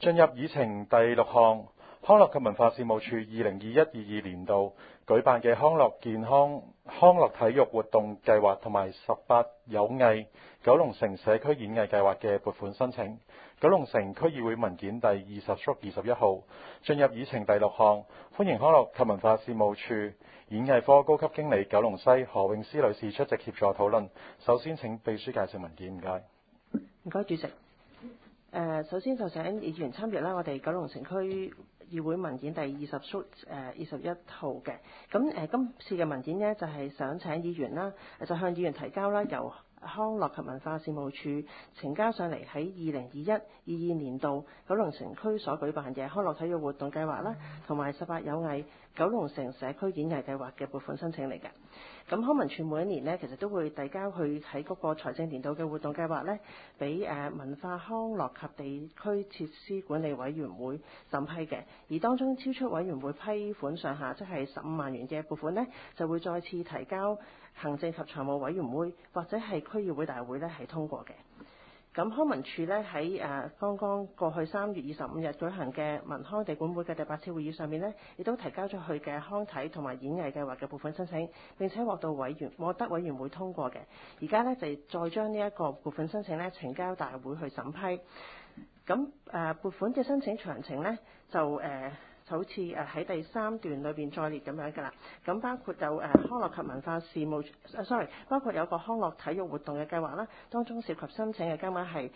進入議程第6項，康樂及文化事務處2021-22年度舉辦嘅康樂體育活動計劃同埋18有藝九龍城社區演藝計劃嘅撥款申請。九龍城區議會文件第20/21號。進入議程第6項，歡迎康樂及文化事務處演藝科高級經理九龍西何詠詩女士出席協助討論。首先請秘書介紹文件，唔該。 唔該，主席。首先就請議員參閱啦，我哋九龍城區議會文件第20/21號嘅。咁今次嘅文件呢，就係想請議員啦，就向議員提交啦，由康樂及文化事務處呈交上嚟喺2021-22年度九龍城區所舉辦嘅康樂體育活動計劃啦，同埋18有藝九龍城社區演藝計劃嘅撥款申請嚟嘅。咁康文署每一年呢，其實都會遞交去喺嗰個財政年度嘅活動計劃呢，俾文化康樂及地區設施管理委員會審批嘅。而當中超出委員會批款上下，即係15萬元嘅撥款呢，就會再次提交行政及財務委員會或者係區議會大會呢係通過嘅。咁康文署呢，喺剛剛過去3月25日舉行嘅文康地管會嘅第8次會議上面呢，亦都提交咗佢嘅康體同埋演藝計劃嘅撥款申請，並且獲得委員會通過嘅。而家呢，就再將呢一個撥款申請呢呈交大會去審批。咁撥款嘅申請詳情呢，就好似喺第3段裏邊再列咁樣㗎啦。咁包括有康樂及文化事務包括有個康樂體育活動嘅計劃啦，當中涉及申請嘅金額係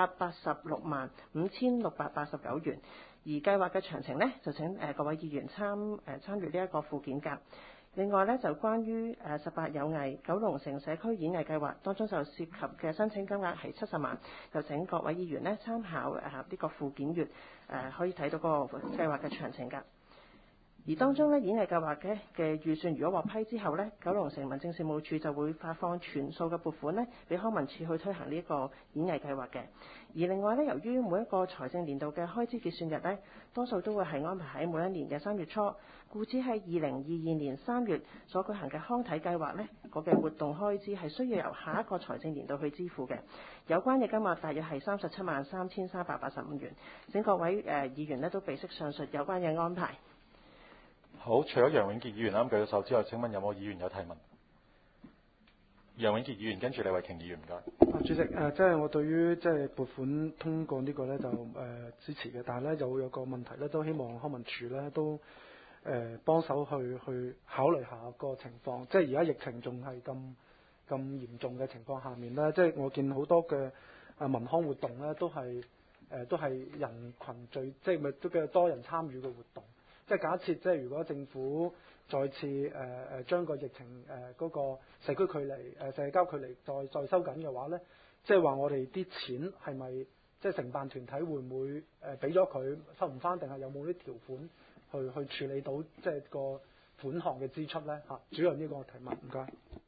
5865689元。而計劃嘅詳情呢，就請各位議員參閱呢一個附件㗎。另外呢，就關於18有藝九龍城社區演藝計劃，當中就涉及嘅申請金額係70萬，就請各位議員呢參考呢個附件閱，可以睇到嗰個計劃嘅詳情㗎。而當中呢，演藝計劃嘅預算如果獲批之後呢，九龍城民政事務處就會發放全數嘅撥款呢，俾康文署去推行呢個演藝計劃嘅。而另外呢，由於每一個財政年度嘅開支結算日呢，多數都會係安排喺每一年嘅3月初，故此喺2022年3月所舉行嘅康體計劃呢，個嘅活動開支係需要由下一個財政年度去支付嘅。有關嘅金額大約係373385元。請各位議員呢都備悉上述有關嘅安排。 好，除咗楊永傑議員啱舉咗手之外，請問有冇議員有提問？楊永傑議員跟住李慧瓊議員，唔該。 主席，即係我對於即係撥款通過呢個咧就支持嘅，但係咧有個問題咧，都希望康文署咧都幫手去考慮下個情況。即係而家疫情仲係咁嚴重嘅情況下面咧，即係我見好多嘅文康活動咧都係人群聚，即係咪都比較多人參與嘅活動。即係假設，即係如果政府再次將個疫情嗰個社區距離社交距離再收緊嘅話咧，即係話我哋啲錢係咪即係承辦團體會唔會俾咗佢收唔翻，定係有冇啲條款去處理到即係個款項嘅支出咧？嚇，主要呢個提問，唔該。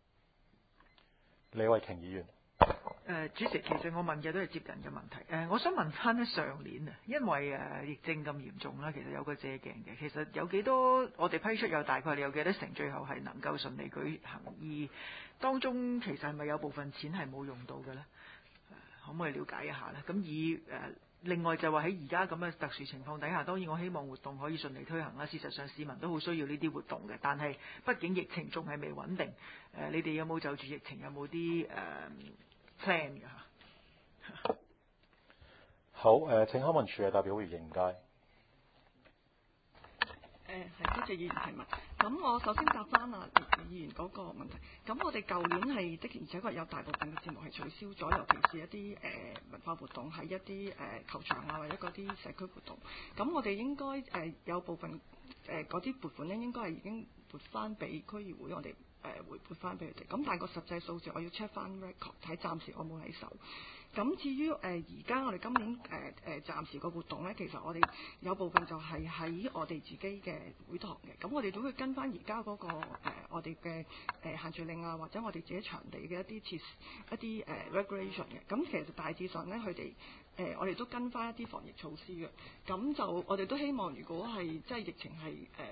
李慧瓊議員。 主席，其實我問嘅都係接近嘅問題。我想問翻咧上年啊，因為疫症咁嚴重啦，其實有個借鏡嘅。其實有幾多我哋批出有大概你有幾多成最後係能夠順利舉行？而當中其實係咪有部分錢係冇用到嘅咧？可唔可以了解一下咧？咁另外就話喺而家咁嘅特殊情況底下，當然我希望活動可以順利推行啦。事實上市民都好需要呢啲活動嘅，但係畢竟疫情仲係未穩定。你哋有冇就住疫情有冇啲plan 嘅嚇？ 好，請康文署嘅代表回應，唔該。 係多謝議員提問。咁我首先答翻議員嗰個問題。咁我哋舊年係的而且確有大部分嘅節目係取消咗，尤其是一啲文化活動，係一啲球場啊或者嗰啲社區活動。咁我哋應該有部分嗰啲撥款咧，應該係已經撥翻俾區議會，我哋回撥翻俾佢哋。咁但係個實際數字我要 check 翻 record， 睇暫時我冇喺手。咁至於而家我哋今年暫時個活動咧，其實我哋有部分就係喺我哋自己嘅會堂嘅。咁我哋都會跟翻而家嗰個我哋嘅限聚令啊，或者我哋自己場地嘅一啲regulation 嘅。咁其實大致上咧，佢哋我哋都跟翻一啲防疫措施嘅。咁就我哋都希望，如果係即係疫情係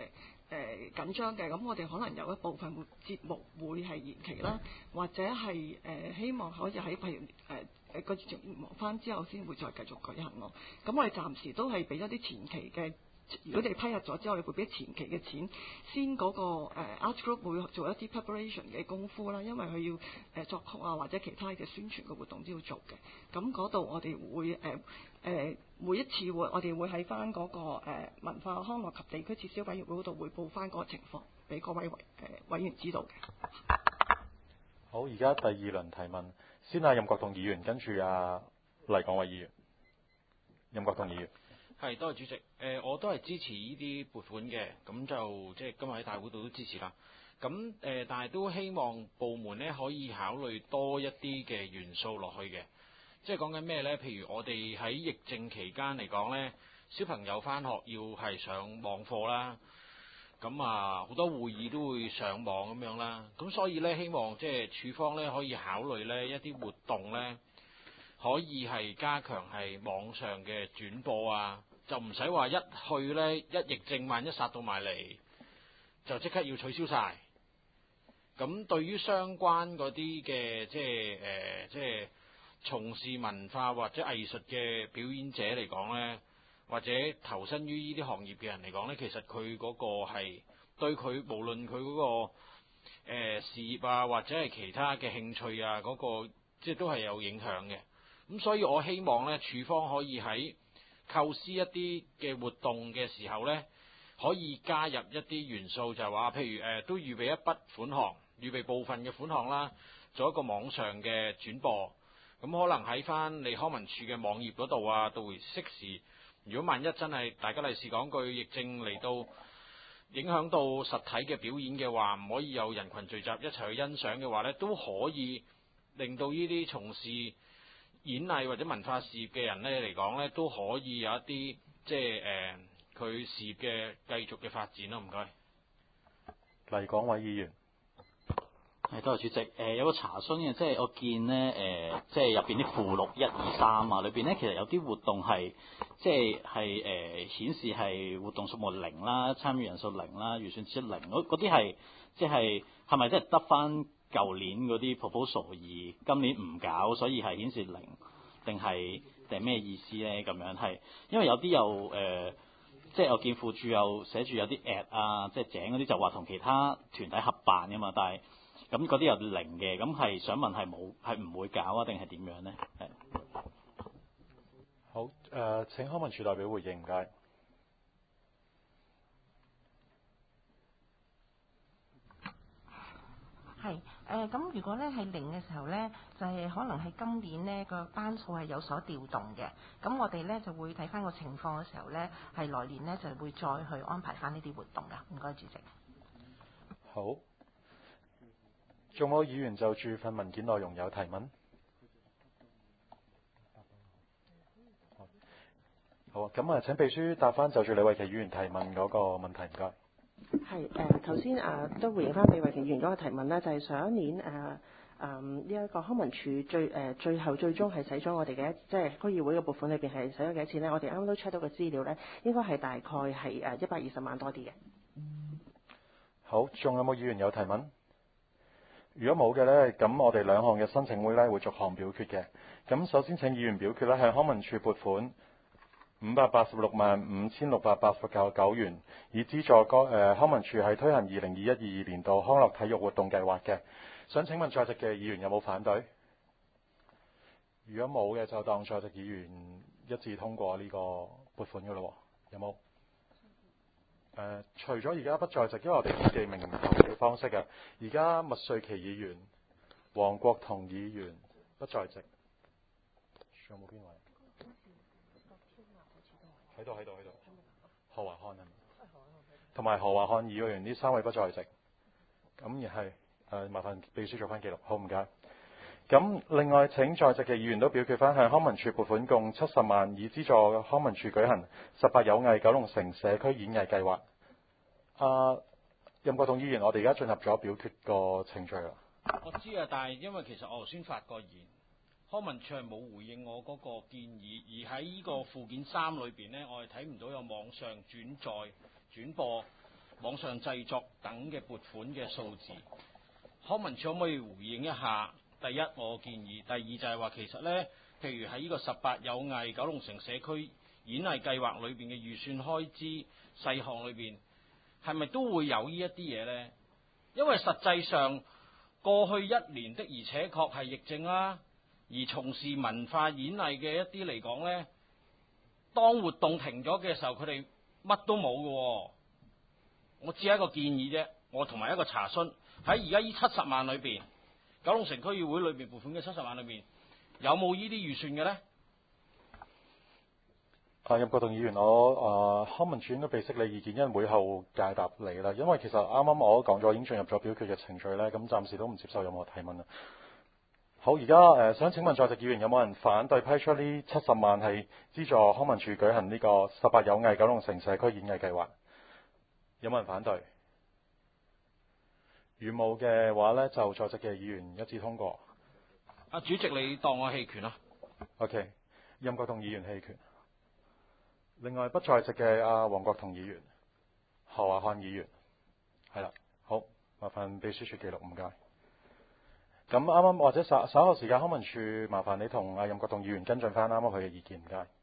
緊張嘅，咁我哋可能有一部分節目會係延期啦，或者係希望可以喺譬如個疫情緩和翻之後先會再繼續舉行咯。咁我哋暫時都係俾咗啲前期嘅。如果你批核咗之後，你會俾前期嘅錢，先嗰個Art Group 會做一啲 preparation 嘅功夫啦，因為佢要作曲啊或者其他嘅宣傳嘅活動都要做嘅。咁嗰度我哋會每一次我哋會喺翻嗰個文化康樂及地區設施委員會嗰度匯報翻嗰個情況，俾各位委員知道嘅。 好，而家第二輪提問，先任國棟議員，跟住黎廣偉議員。任國棟議員。 係，多謝主席。我都係支持呢啲撥款嘅，咁就即係今日喺大會度都支持啦。咁但係都希望部門呢可以考慮多一啲嘅元素落去嘅。即係講緊咩呢？譬如我哋喺疫症期間嚟講呢，小朋友返學要係上網課啦，咁好多會議都會上網咁樣啦。咁所以呢，希望即係處方呢可以考慮呢一啲活動呢，可以係加強係網上嘅轉播啊。就唔使話一去呢，一疫症萬一殺到埋嚟，就即刻要取消晒。咁對於相關嗰啲嘅即係從事文化或者藝術嘅表演者嚟講呢，或者投身於呢啲行業嘅人嚟講呢，其實佢嗰個係對佢無論佢嗰個事業啊，或者係其他嘅興趣啊，嗰個即係都係有影響嘅。咁所以我希望呢，處方可以喺構思一啲嘅活動嘅時候呢，可以加入一啲元素，就係話，譬如都預備一筆款項，預備部分嘅款項啦，做一個網上嘅轉播。咁可能喺翻你康文署嘅網頁嗰度啊，到適時，如果萬一真係大家例示講句疫症嚟到影響到實體嘅表演嘅話，唔可以有人群聚集一齊去欣賞嘅話呢，都可以令到呢啲從事演藝或者文化事業嘅人呢嚟講呢，都可以有一啲即係佢事業嘅繼續嘅發展咯。唔該。 黎廣偉議員。 係，多謝主席。有個查詢嘅，即係我見呢，即係入邊啲附錄1、2、3啊，裏邊呢其實有啲活動係即係顯示係活動數目0啦，參與人數0啦，預算支出0，嗰啲係即係咪即係得翻舊年嗰啲 proposal 而今年唔搞，所以係顯示0，定係咩意思呢？咁樣係因為有啲又即係我見附註又寫住有啲 at 啊，即係井嗰啲就話同其他團體合辦㗎嘛，但係咁嗰啲有0嘅，咁係想問係唔會搞啊，定係點樣呢？係。 好，請康文署代表回應，唔該。 係咁，如果咧係0嘅時候咧，就係可能係今年呢個班數係有所調動嘅。咁我哋咧就會睇翻個情況嘅時候咧，係來年呢就會再去安排翻呢啲活動㗎。唔該，主席。 好，仲有議員就住份文件內容有提問？好啊，咁請秘書答翻就住李慧琪議員提問嗰個問題，唔該。 係頭先都回應翻李慧琪議員嗰個提問啦，就係上一年呢一個康文署最後最終係使咗我哋嘅即係區議會嘅撥款裏邊係使咗幾多錢呢？我哋啱啱都 check 到個資料咧，應該係大概係120萬多啲嘅。 好，仲有冇議員有提問？如果冇嘅呢，咁我哋兩項嘅申請會呢會逐項表決嘅。咁首先請議員表決呢，向康文署撥款5865689元，以資助康文署係推行2021-22年度康樂體育活動計劃嘅。想請問在席嘅議員有冇反對？如果冇嘅，就當在席議員一致通過呢個撥款嘅咯。有冇？除咗而家不在席，因為我哋記名投票方式嘅，而家麥瑞琪議員、黃國同議員不在席。仲有冇邊位？喺度。何華漢同埋何華漢議員呢3位不在席。咁而係麻煩秘書做翻記錄。好，唔該。咁另外請在席嘅議員都表決翻向康文署撥款共70萬，以資助康文署舉行18有藝九龍城社區演藝計劃。任國棟議員，我哋而家進入咗表決個程序啦。 我知啊，但係因為其實我頭先發過言，康文署係冇回應我嗰個建議，而喺呢個附件3裏邊呢，我係睇唔到有網上轉載轉播網上製作等嘅撥款嘅數字，康文署可唔可以回應一下？第一，我建議；第二就係話其實呢，譬如喺呢個18有藝九龍城社區演藝計劃裏邊嘅預算開支細項裏邊，係咪都會有呢一啲嘢呢？因為實際上過去一年的而且確係疫症啦，而從事文化演藝嘅一啲嚟講呢，當活動停咗嘅時候，佢哋乜都冇嘅喎。我只係一個建議啫，我同埋一個查詢喺而家呢70萬裏邊，九龍城區議會裏邊撥款嘅70萬裏邊，有冇呢啲預算嘅呢？ 任國棟議員，我康文署應該備悉你意見，因為會後解答你啦。因為其實啱啱我都講咗，已經進入咗表決嘅程序咧，咁暫時都唔接受任何提問啦。好，而家想請問在席議員有冇人反對批出呢70萬係資助康文署舉行呢個18有藝九龍城社區演藝計劃？有冇人反對？如冇嘅話呢，就在席嘅議員一致通過。 主席，你當我棄權啦。 OK， 任國棟議員棄權。另外不在席嘅黃國同議員、何華漢議員，係啦，好，麻煩秘書處記錄，唔該。咁啱啱或者稍後時間，康文署麻煩你同任國棟議員跟進翻啱啱佢嘅意見，唔該。